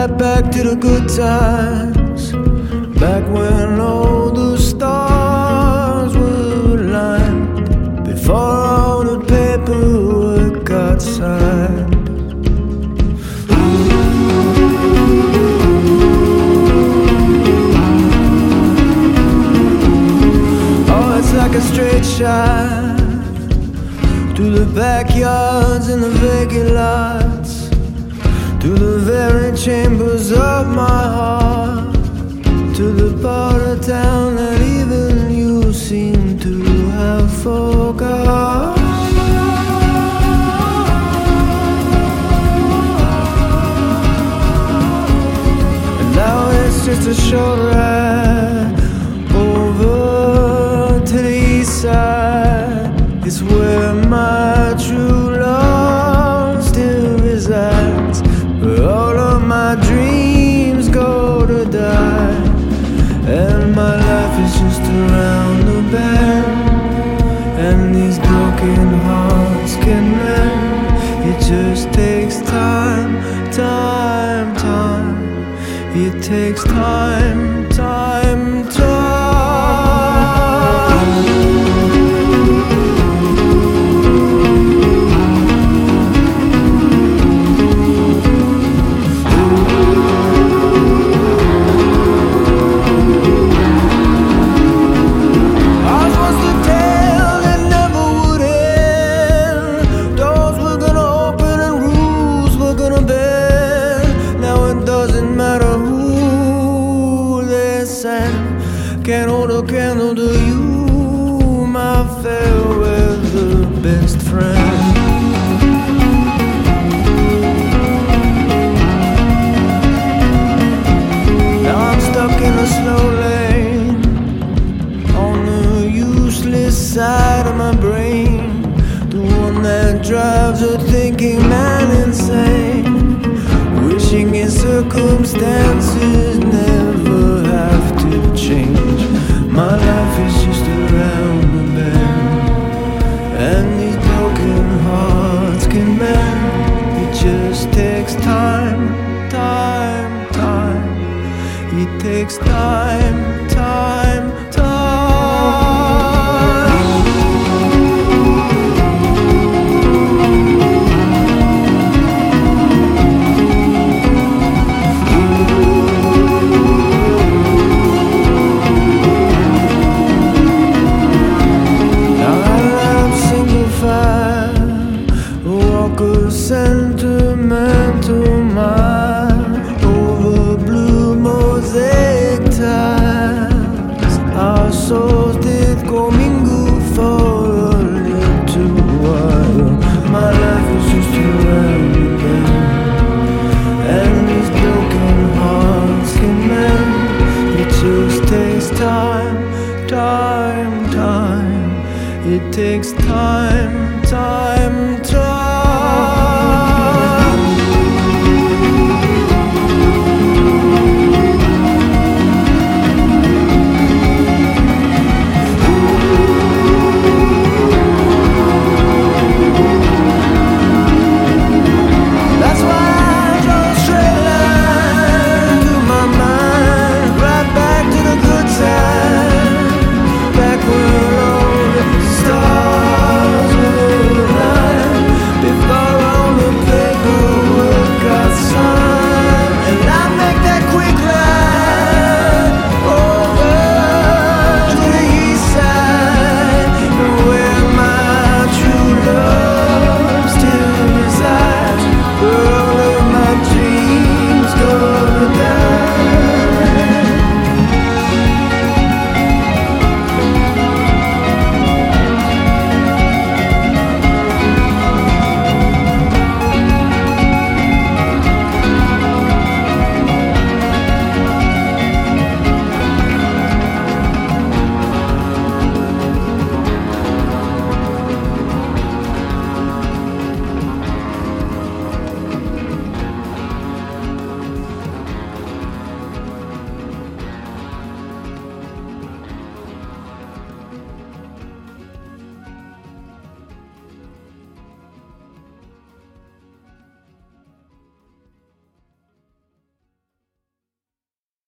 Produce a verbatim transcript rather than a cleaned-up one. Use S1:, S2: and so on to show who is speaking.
S1: right back to the good times, back when all the stars were aligned, before all the paperwork got signed. Oh, it's like a straight shot to the backyards and the vacant lots, to the very chambers of my heart, to the part of town that even you seem to have forgot. And now it's just a short ride over to the east side. It's where my true love still resides, where all of my dreams go to die. And my life is just around the bend, and these broken hearts can mend. It just takes time, time, time. It takes time, time, time. Can't hold a candle to you, my fair weather best friend. Now I'm stuck in a slow lane, on the useless side of my brain, the one that drives a thinking man insane, wishing his circumstances never have to change. My life is just around the bend, and these broken hearts can mend. It just takes time, time, time. It takes time, time, time. Sentimental mind over blue mosaic tiles. Our souls did go mingle for a little while. My life is just around again, and these broken hearts can mend. It just takes time, time, time. It takes time.